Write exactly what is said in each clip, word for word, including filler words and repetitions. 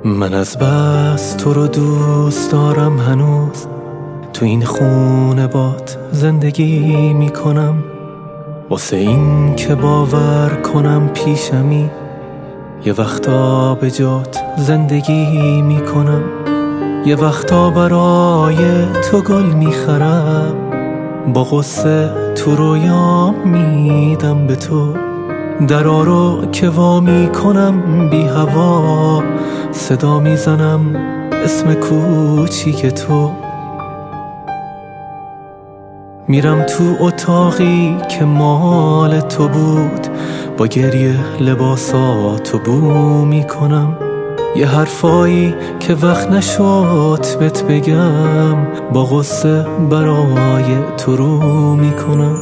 من از بس تو رو دوست دارم هنوز، تو این خونه بات زندگی میکنم، واسه این که باور کنم پیشمی یه وقتا به جات زندگی میکنم، یه وقتا برای تو گل میخرم، با غصه تو رویام میدم به تو، درا رو که وا میکنم بی هوا، صدا میزنم اسم کوچیک تو. میرم تو اتاقی که مال تو بود، با گریه لباساتو بو میکنم، یه حرفایی که وقت نشد بهت بگم، با غصه برای تو رو میکنم.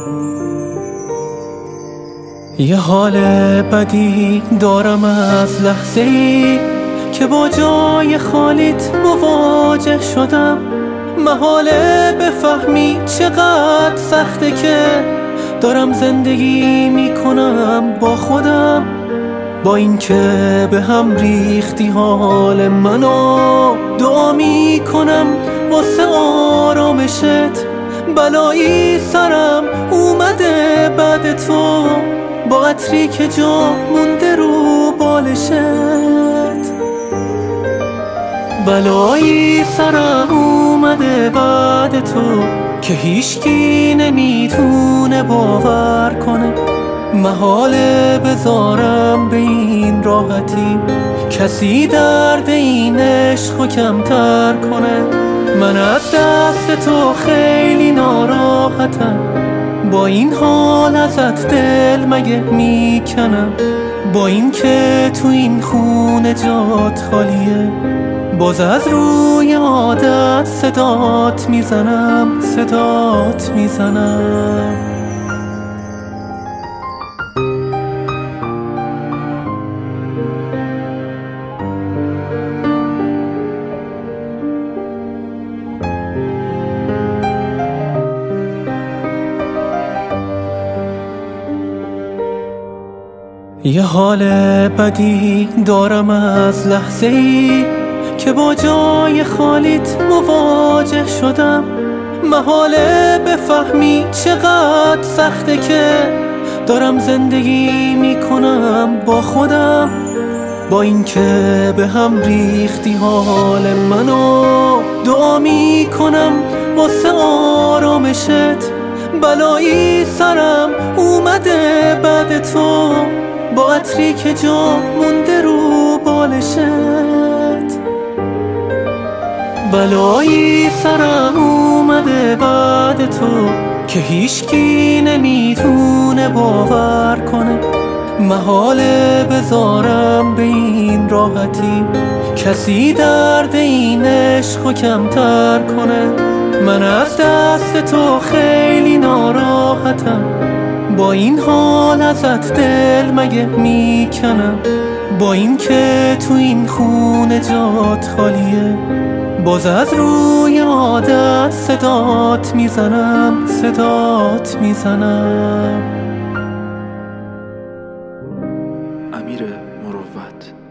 یه حال بدی دارم از لحظه‌ای که با جای خالیت مواجه شدم، محاله بفهمی چقدر سخته که دارم زندگی میکنم با خودم، با این که به هم ریختی حال منو، دعا میکنم واسه آرامشت، بلایی سرم اومده بعد تو، با عطری که جا مونده رو بالشت، بلایی سرم اومده بعد تو که هیچکی نمیتونه باور کنه، محاله بذارم به این راحتی کسی درد این عشقو کمتر کنه. من از دست تو خیلی ناراحتم، با این حال ازت دل مگه میکنم، با این که تو این خونه جات خالیه، باز از روی عادت صدات میزنم صدات میزنم. یه حال بدی دارم از لحظه‌ای که با جای خالیت مواجه شدم، محاله بفهمی چقدر سخته که دارم زندگی میکنم با خودم، با این که به هم ریختی حال منو، دعا میکنم واسه آرامشت، بلایی سرم اومده بعد تو، با عطری که جا مونده رو بالشت، بلایی سرم اومده بعد تو که هیچکی نمیتونه باور کنه، محاله بذارم به این راحتی کسی درد این عشقو کمتر کنه. من از دست تو خیلی ناراحتم، با این حال ازت دل مگه میکنم، با این که تو این خونه جات خالیه، باز از روی عادت صدات میزنم صدات میزنم. امیر مروت.